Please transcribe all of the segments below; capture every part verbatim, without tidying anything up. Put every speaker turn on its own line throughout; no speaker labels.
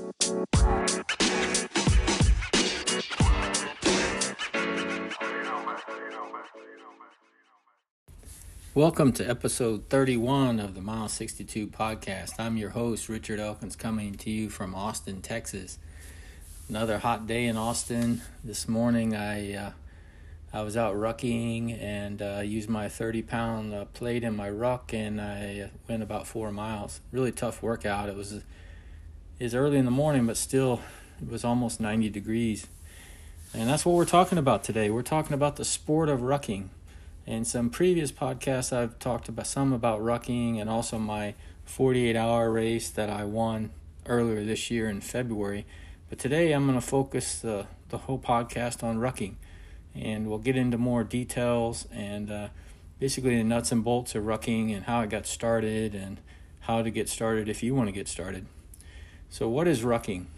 Welcome to episode thirty-one of the Mile sixty-two podcast. I'm your host, Richard Elkins, coming to you from Austin, Texas. Another hot day in Austin. This morning I uh, I was out rucking and uh, used my thirty-pound uh, plate in my ruck, and I went about four miles. Really tough workout. It was, it was early in the morning, but still it was almost ninety degrees. And that's what we're talking about today. We're talking about the sport of rucking. In some previous podcasts, I've talked about some about rucking and also my forty-eight hour race that I won earlier this year in February. But today I'm going to focus the, the whole podcast on rucking. And we'll get into more details and uh, basically the nuts and bolts of rucking and how it got started and how to get started if you want to get started. So what is rucking?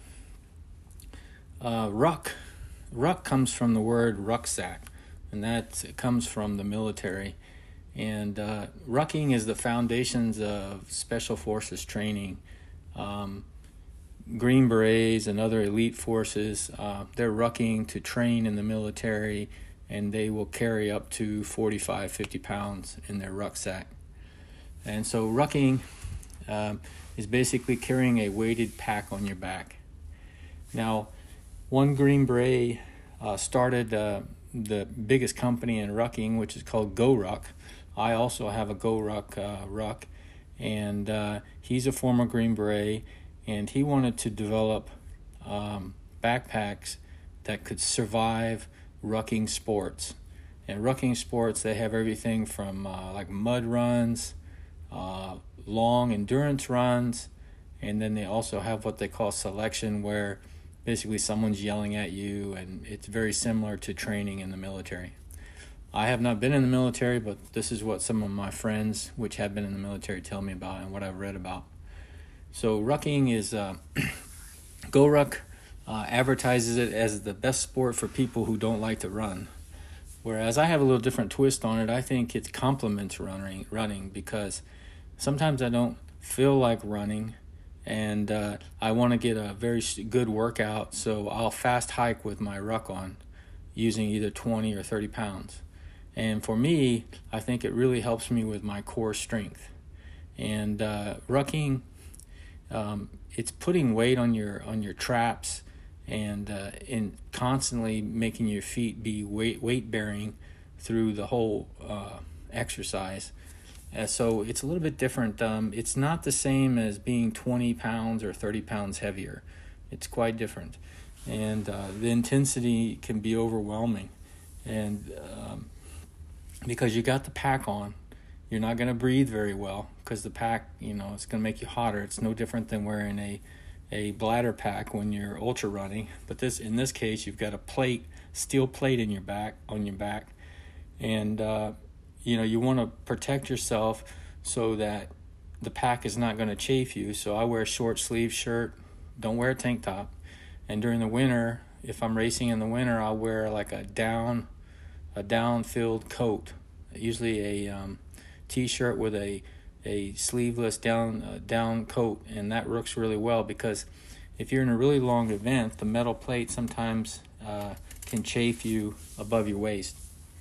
Uh, ruck. Ruck comes from the word rucksack. And that comes from the military. And uh, rucking is the foundations of Special Forces training. Um, Green Berets and other elite forces, uh, they're rucking to train in the military, and they will carry up to forty-five, fifty pounds in their rucksack. And so rucking um, is basically carrying a weighted pack on your back. Now, one Green Beret uh, started... Uh, the biggest company in rucking, which is called GoRuck. I also have a GoRuck uh, ruck, and uh, he's a former Green Beret, and he wanted to develop um, backpacks that could survive rucking sports. And rucking sports, they have everything from uh, like mud runs, uh, long endurance runs, and then they also have what they call selection, where basically someone's yelling at you, and it's very similar to training in the military. I have not been in the military, but this is what some of my friends, which have been in the military, tell me about and what I've read about. So rucking is, uh, GoRuck uh, advertises it as the best sport for people who don't like to run. Whereas I have a little different twist on it. I think it complements running, running because sometimes I don't feel like running, and uh, I want to get a very good workout, so I'll fast hike with my ruck on using either twenty or thirty pounds. And for me, I think it really helps me with my core strength. And uh, rucking, um, it's putting weight on your on your traps and uh, in constantly making your feet be weight weight bearing through the whole uh, exercise. Uh, so it's a little bit different. Um, it's not the same as being twenty pounds or thirty pounds heavier. It's quite different. And uh, the intensity can be overwhelming. And um, because you got the pack on, you're not going to breathe very well because the pack, you know, it's going to make you hotter. It's no different than wearing a, a bladder pack when you're ultra running. But this, in this case, you've got a plate, steel plate in your back, on your back. And uh, you know, you want to protect yourself so that the pack is not going to chafe you. So I wear a short sleeve shirt, don't wear a tank top. And during the winter, if I'm racing in the winter, I'll wear like a down, a down-filled coat, usually a um, t-shirt with a a sleeveless down uh, down coat, and that works really well because if you're in a really long event, the metal plate sometimes uh, can chafe you above your waist.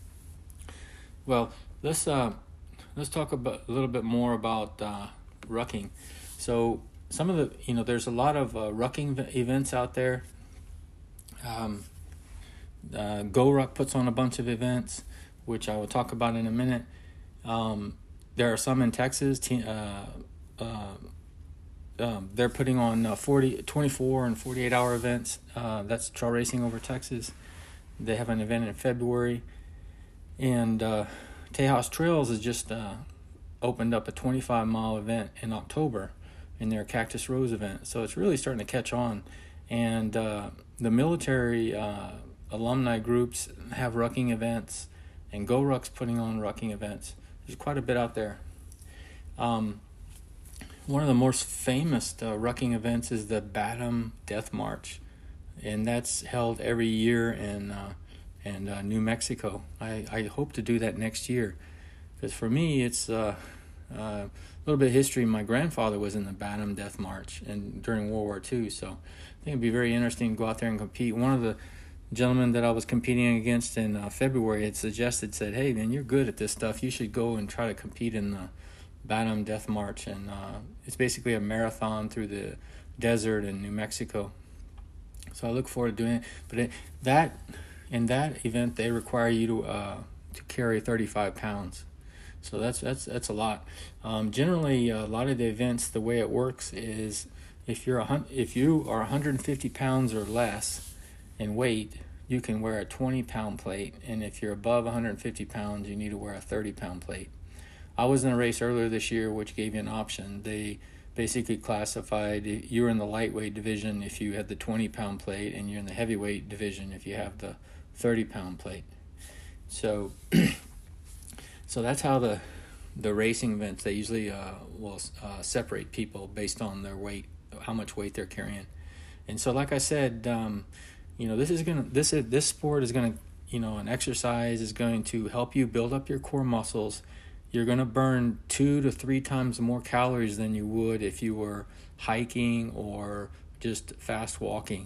Well, let's uh, let's talk about a little bit more about uh, rucking. So some of the, you know, there's a lot of uh, rucking events out there. Um, uh, GoRuck puts on a bunch of events, which I will talk about in a minute. Um, there are some in Texas. Te- uh, uh, um, they're putting on uh, forty, twenty-four and forty-eight hour events. Uh, that's Trail Racing Over Texas. They have an event in February. And uh, Tejas Trails has just uh, opened up a twenty-five mile event in October in their Cactus Rose event. So it's really starting to catch on. And uh, the military uh, alumni groups have rucking events, and GoRuck's putting on rucking events. There's quite a bit out there. Um, one of the most famous uh, rucking events is the Batum Death March, and that's held every year in uh, in uh, New Mexico. I, I hope to do that next year, because for me it's uh, Uh, a little bit of history. My grandfather was in the Bantam Death March and during World War Two, so I think it'd be very interesting to go out there and compete. One of the gentlemen that I was competing against in uh, February had suggested, said, "Hey, man, you're good at this stuff. You should go and try to compete in the Bantam Death March." And uh, it's basically a marathon through the desert in New Mexico. So I look forward to doing it. But it, that in that event, they require you to uh, to carry thirty-five pounds. So that's that's that's a lot. Um, generally, a lot of the events, the way it works is if you're a, if you are one hundred fifty pounds or less in weight, you can wear a twenty pound plate, and if you're above one hundred fifty pounds, you need to wear a thirty pound plate. I was in a race earlier this year which gave you an option. They basically classified you were in the lightweight division if you had the twenty pound plate, and you're in the heavyweight division if you have the thirty pound plate. So so that's how the the racing events, they usually uh, will uh, separate people based on their weight, how much weight they're carrying. And so like I said, um, you know, this is gonna this this sport is gonna, you know, an exercise is going to help you build up your core muscles. You're gonna burn two to three times more calories than you would if you were hiking or just fast walking.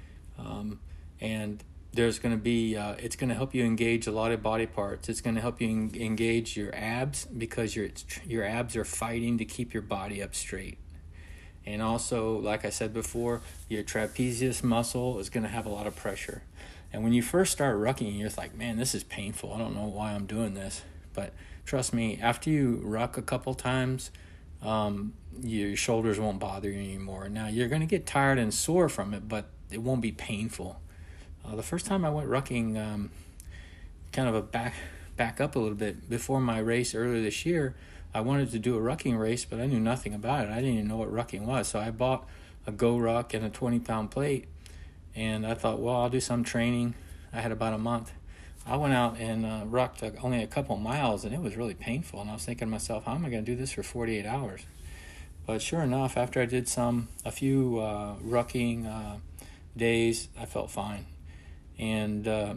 Um, and there's going to be, uh, it's going to help you engage a lot of body parts. It's going to help you en- engage your abs because your your abs are fighting to keep your body up straight. And also, like I said before, your trapezius muscle is going to have a lot of pressure. And when you first start rucking, you're like, man, this is painful. I don't know why I'm doing this. But trust me, after you ruck a couple times, um, your shoulders won't bother you anymore. Now, you're going to get tired and sore from it, but it won't be painful. Uh, the first time I went rucking, um, kind of a back back up a little bit, before my race earlier this year, I wanted to do a rucking race, but I knew nothing about it. I didn't even know what rucking was. So I bought a Go Ruck and a twenty pound plate, and I thought, well, I'll do some training. I had about a month. I went out and uh, rucked only a couple miles, and it was really painful. And I was thinking to myself, how am I going to do this for forty-eight hours? But sure enough, after I did some, a few uh, rucking uh, days, I felt fine. And uh,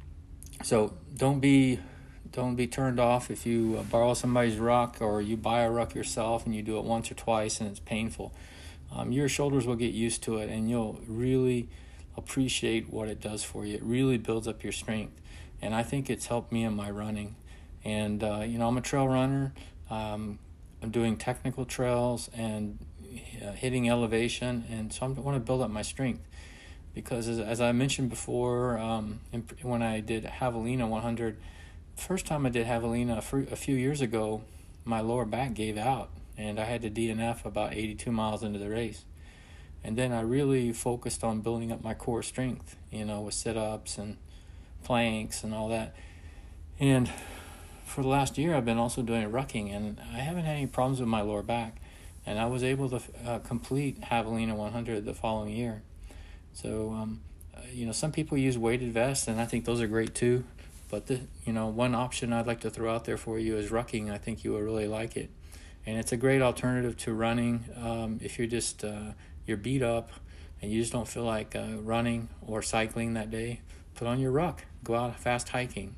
so don't be don't be turned off if you uh, borrow somebody's ruck or you buy a ruck yourself and you do it once or twice and it's painful. Um, your shoulders will get used to it, and you'll really appreciate what it does for you. It really builds up your strength, and I think it's helped me in my running. And uh, you know, I'm a trail runner. Um, I'm doing technical trails and uh, hitting elevation, and so I want to build up my strength. Because as, as I mentioned before, um, in, when I did Javelina one hundred, first time I did Javelina a, fr- a few years ago, my lower back gave out, and I had to D N F about eighty-two miles into the race. And then I really focused on building up my core strength, you know, with sit-ups and planks and all that. And for the last year, I've been also doing rucking, and I haven't had any problems with my lower back. And I was able to uh, complete Javelina one hundred the following year. So, um, uh, you know, some people use weighted vests, and I think those are great too. But, the, you know, one option I'd like to throw out there for you is rucking. I think you will really like it. And it's a great alternative to running. Um, if you're just, uh, you're beat up and you just don't feel like uh, running or cycling that day, put on your ruck. Go out fast hiking.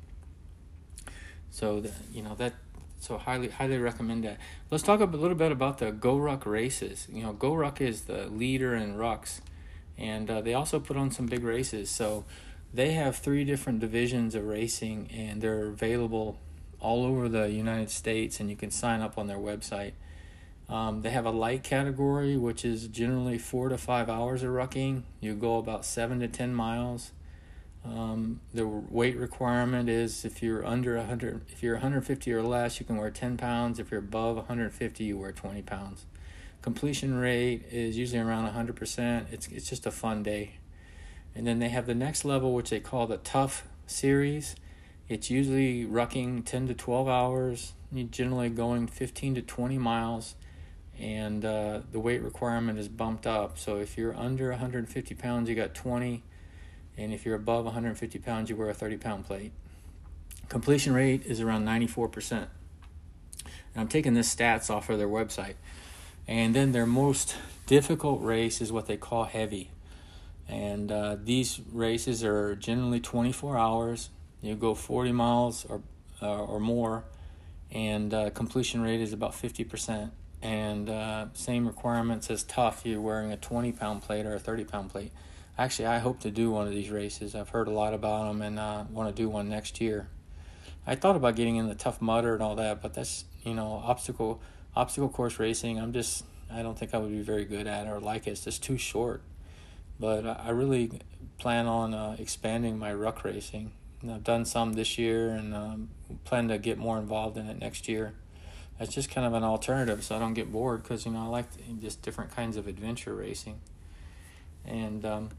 So, the, you know, that, so highly, highly recommend that. Let's talk a little bit about the Go Ruck races. You know, Go Ruck is the leader in rucks. And uh, they also put on some big races. So they have three different divisions of racing, and they're available all over the United States, and you can sign up on their website. Um, they have a light category, which is generally four to five hours of rucking. You go about seven to ten miles. Um, the weight requirement is if you're under one hundred, if you're one hundred fifty or less, you can wear ten pounds. If you're above one hundred fifty, you wear twenty pounds. Completion rate is usually around one hundred percent. It's it's just a fun day. And then they have the next level, which they call the Tough Series. It's usually rucking ten to twelve hours, you're generally going fifteen to twenty miles, and uh, the weight requirement is bumped up. So if you're under one hundred fifty pounds, you got twenty, and if you're above one hundred fifty pounds, you wear a thirty pound plate. Completion rate is around ninety-four percent. And I'm taking this stats off of their website. And then their most difficult race is what they call heavy. And uh, these races are generally twenty-four hours. You go forty miles or uh, or more, and uh, completion rate is about fifty percent. And uh, same requirements as Tough. You're wearing a twenty pound plate or a thirty pound plate. Actually, I hope to do one of these races. I've heard a lot about them, and uh, want to do one next year. I thought about getting in the Tough Mudder and all that, but that's, you know, obstacle obstacle course racing. I'm just, I don't think I would be very good at it or like it. It's just too short. But I really plan on uh, expanding my ruck racing. And I've done some this year, and um, plan to get more involved in it next year. That's just kind of an alternative, so I don't get bored, because, you know, I like just different kinds of adventure racing. And um,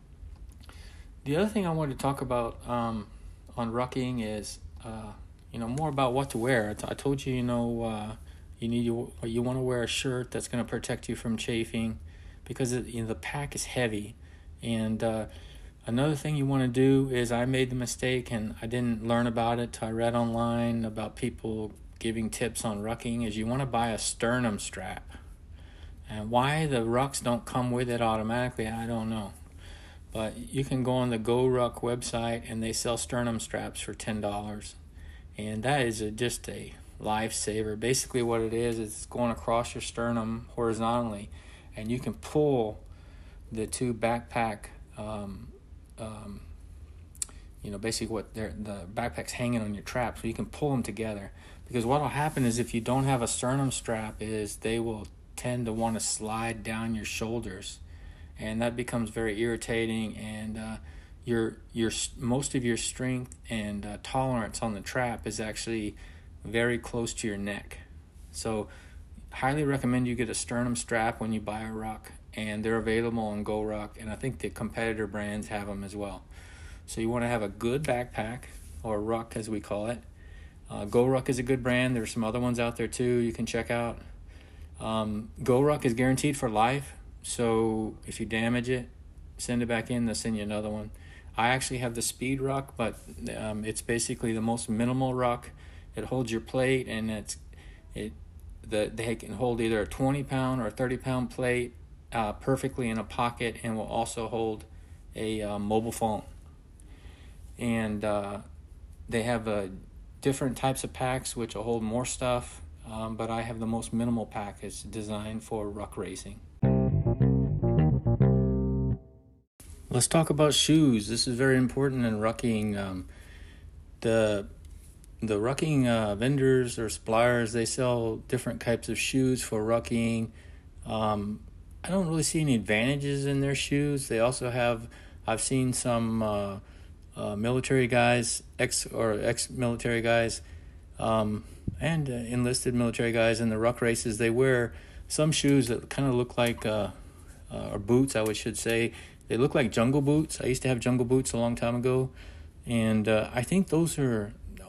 the other thing I wanted to talk about um, on rucking is, uh, you know, more about what to wear. I, t- I told you, you know, uh, you need you, you want to wear a shirt that's going to protect you from chafing, because it, you know, the pack is heavy. And uh, another thing you want to do is, I made the mistake, and I didn't learn about it till I read online about people giving tips on rucking, is you want to buy a sternum strap. And why the rucks don't come with it automatically, I don't know. But you can go on the GoRuck website, and they sell sternum straps for ten dollars. And that is a, just a lifesaver. Basically what it is, is it's going across your sternum horizontally, and you can pull the two backpack, um, um, you know, basically what they're, the backpack's hanging on your trap, so you can pull them together. Because what will happen is, if you don't have a sternum strap, is they will tend to want to slide down your shoulders, and that becomes very irritating. And uh, your your most of your strength and uh, tolerance on the trap is actually very close to your neck. So, highly recommend you get a sternum strap when you buy a ruck, and they're available on GoRuck, and I think the competitor brands have them as well. So you want to have a good backpack, or ruck as we call it. Uh, GoRuck is a good brand. There's some other ones out there too you can check out. Um, GoRuck is guaranteed for life, so if you damage it, send it back in, they'll send you another one. I actually have the Speed Ruck, but um, it's basically the most minimal ruck. It holds your plate, and it's it the they can hold either a twenty pound or a thirty pound plate uh, perfectly in a pocket, and will also hold a uh, mobile phone. And uh, they have a different types of packs which will hold more stuff, um, but I have the most minimal pack. It's designed for ruck racing. Let's talk about shoes. This is very important in rucking. Um, the the rucking uh, vendors or suppliers, they sell different types of shoes for rucking. Um, I don't really see any advantages in their shoes. They also have, I've seen some uh, Uh, military guys, ex or ex-military guys, um, and uh, enlisted military guys in the ruck races. They wear some shoes that kind of look like, uh, uh, or boots, I would should say. They look like jungle boots. I used to have jungle boots a long time ago, and uh, I think those are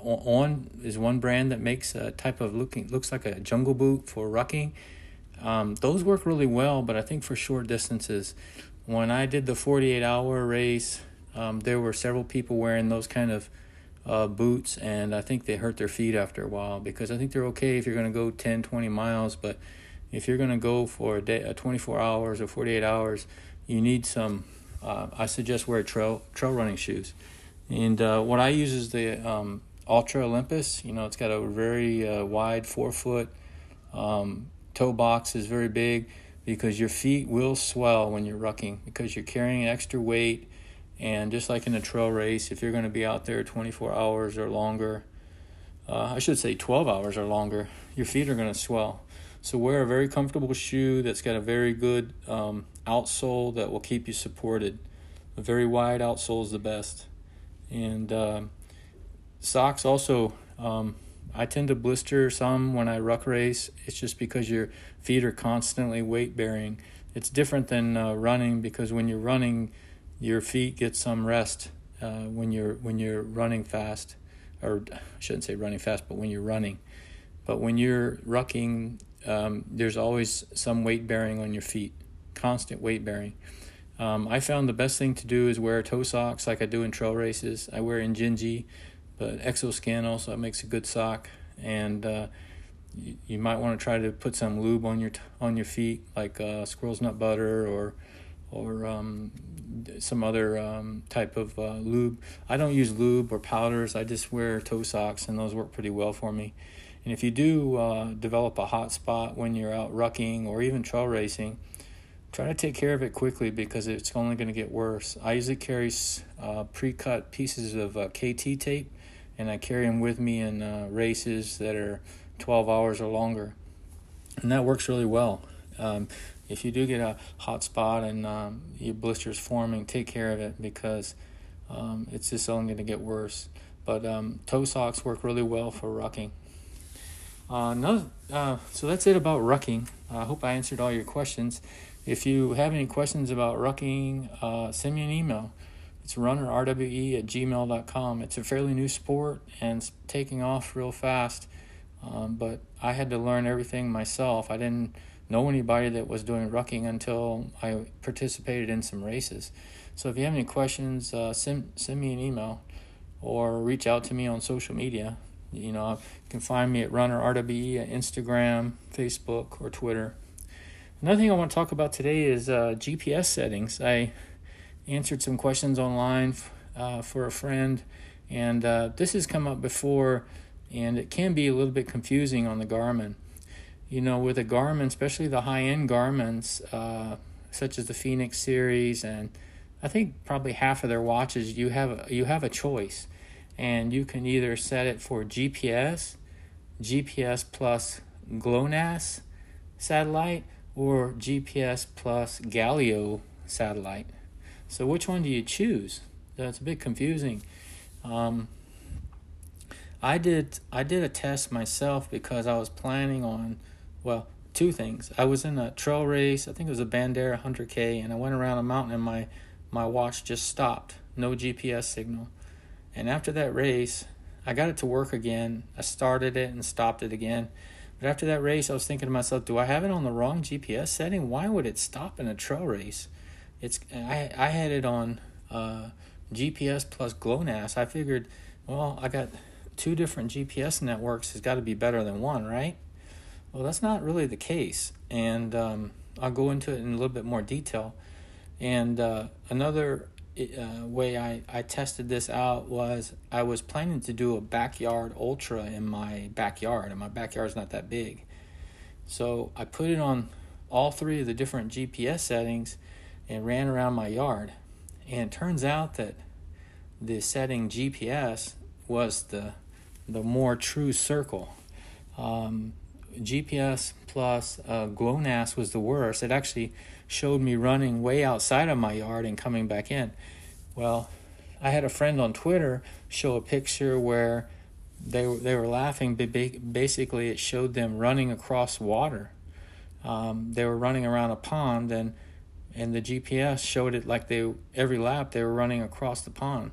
On is one brand that makes a type of looking looks like a jungle boot for rucking. Um, those work really well, but I think for short distances. When I did the forty-eight hour race, Um, there were several people wearing those kind of uh, boots, and I think they hurt their feet after a while, because I think they're okay if you're going to go ten, twenty miles, but if you're going to go for a day, uh, twenty-four hours or forty-eight hours, you need some, uh, I suggest wear trail trail running shoes. And uh, what I use is the um, Ultra Olympus. You know, it's got a very uh, wide four-foot um, toe box, is very big, because your feet will swell when you're rucking, because you're carrying extra weight. And just like in a trail race, if you're going to be out there twenty-four hours or longer, uh, I should say twelve hours or longer, your feet are going to swell. So wear a very comfortable shoe that's got a very good um, outsole that will keep you supported. A very wide outsole is the best. And um, socks also, um, I tend to blister some when I ruck race. It's just because your feet are constantly weight bearing. It's different than uh, running, because when you're running, your feet get some rest uh, when you're when you're running fast, or I shouldn't say running fast, but when you're running. But when you're rucking, um, there's always some weight bearing on your feet, constant weight bearing. Um, I found the best thing to do is wear toe socks like I do in trail races. I wear Injinji, but Exoskin also makes a good sock, and uh, you, you might want to try to put some lube on your t- on your feet, like uh, squirrel's nut butter or or um, some other um, type of uh, lube. I don't use lube or powders. I just wear toe socks, and those work pretty well for me. And if you do uh, develop a hot spot when you're out rucking or even trail racing, try to take care of it quickly because it's only going to get worse. I usually carry uh, pre-cut pieces of uh, K T tape, and I carry them with me in uh, races that are twelve hours or longer. And that works really well. Um, if you do get a hot spot and um, your blister's forming, take care of it because um, it's just only going to get worse. But um, toe socks work really well for rucking. Uh, no, uh, so that's it about rucking. I hope I answered all your questions. If you have any questions about rucking, uh, send me an email. It's runner r w e at gmail dot com. It's a fairly new sport and it's taking off real fast. Um, but I had to learn everything myself. I didn't know anybody that was doing rucking until I participated in some races. So if you have any questions, uh, send send me an email or reach out to me on social media. You know, you can find me at runner r w e at Instagram, Facebook, or Twitter. Another thing I want to talk about today is uh, G P S settings. I answered some questions online uh, for a friend, and uh, this has come up before, and it can be a little bit confusing on the Garmin. You know, with a Garmin, especially the high-end Garmins, uh, such as the Fenix series, and I think probably half of their watches, you have you have a choice, and you can either set it for G P S, G P S plus GLONASS satellite, or G P S plus Galileo satellite. So which one do you choose? That's a bit confusing. Um, I did I did a test myself because I was planning on, well, two things. I was in a trail race, I think it was a Bandera one hundred K, and I went around a mountain and my, my watch just stopped, no G P S signal. And after that race, I got it to work again. I started it and stopped it again. But after that race, I was thinking to myself, do I have it on the wrong G P S setting? Why would it stop in a trail race? It's I I had it on uh, G P S plus GLONASS. I figured, well, I got two different G P S networks. It's got to be better than one, right? Well, that's not really the case. And um, I'll go into it in a little bit more detail. And uh, another uh, way I, I tested this out was I was planning to do a backyard ultra in my backyard, and my backyard's not that big. So I put it on all three of the different G P S settings and ran around my yard. And it turns out that the setting G P S was the the more true circle. Um, G P S plus uh, GLONASS was the worst. It actually showed me running way outside of my yard and coming back in. Well, I had a friend on Twitter show a picture where they were, they were laughing. Basically, it showed them running across water. Um, they were running around a pond, and and the G P S showed it like they every lap they were running across the pond.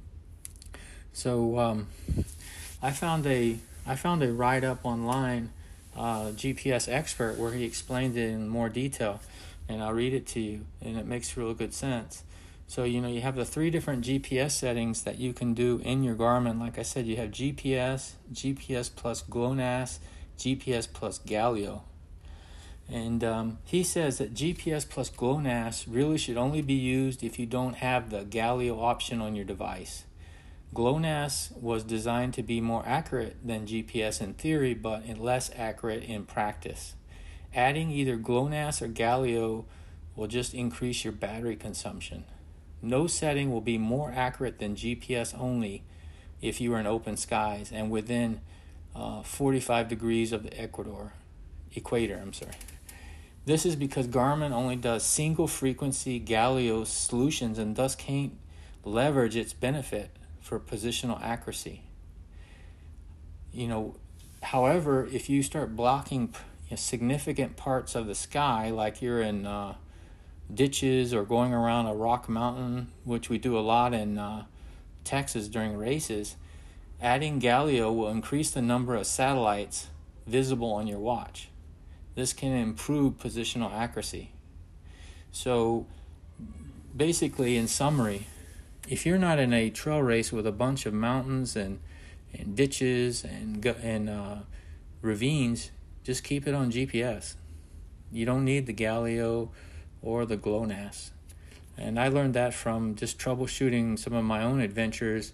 So um, I found a I found a write-up online, uh, G P S expert, where he explained it in more detail, and I'll read it to you, and it makes real good sense. So, you know, you have the three different G P S settings that you can do in your Garmin. Like I said, you have G P S, G P S plus GLONASS, G P S plus Galileo. And um, he says that G P S plus GLONASS really should only be used if you don't have the Galileo option on your device. GLONASS was designed to be more accurate than G P S in theory, but less accurate in practice. Adding either GLONASS or Galileo will just increase your battery consumption. No setting will be more accurate than G P S only if you are in open skies and within uh, forty-five degrees of the equator, equator. I'm sorry. This is because Garmin only does single frequency Galileo solutions and thus can't leverage its benefit for positional accuracy. You know, however, if you start blocking you know, significant parts of the sky, like you're in uh, ditches or going around a rock mountain, which we do a lot in uh, Texas during races, adding Galileo will increase the number of satellites visible on your watch. This can improve positional accuracy. So basically, in summary, if you're not in a trail race with a bunch of mountains and, and ditches and, and uh, ravines, just keep it on G P S. You don't need the Galileo or the GLONASS. And I learned that from just troubleshooting some of my own adventures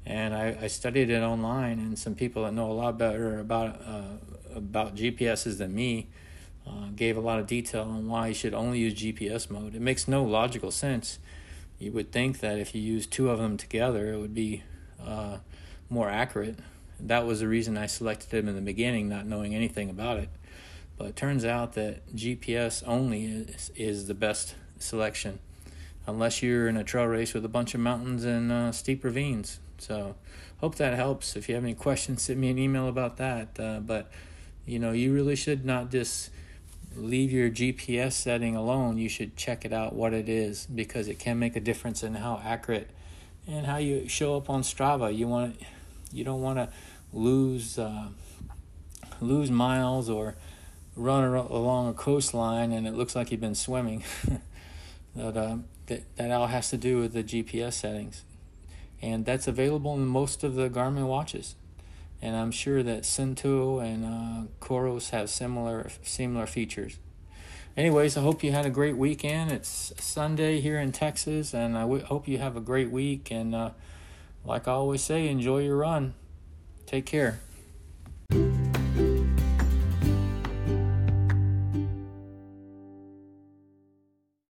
And I, I studied it online, and some people that know a lot better about uh, about G P Ses than me uh, gave a lot of detail on why you should only use G P S mode. It makes no logical sense. You would think that if you use two of them together, it would be uh, more accurate. That was the reason I selected them in the beginning, not knowing anything about it. But it turns out that G P S only is, is the best selection, unless you're in a trail race with a bunch of mountains and uh, steep ravines. So hope that helps. If you have any questions, send me an email about that. Uh, but, you know, you really should not just leave your G P S setting alone. You should check it out what it is, because it can make a difference in how accurate and how you show up on Strava. You want you don't want to lose uh, lose miles or run along a coastline and it looks like you've been swimming. But uh, that that all has to do with the G P S settings. And that's available in most of the Garmin watches. And I'm sure that Suunto and uh, Coros have similar similar features. Anyways, I hope you had a great weekend. It's Sunday here in Texas, and I w- hope you have a great week. And uh, like I always say, enjoy your run. Take care.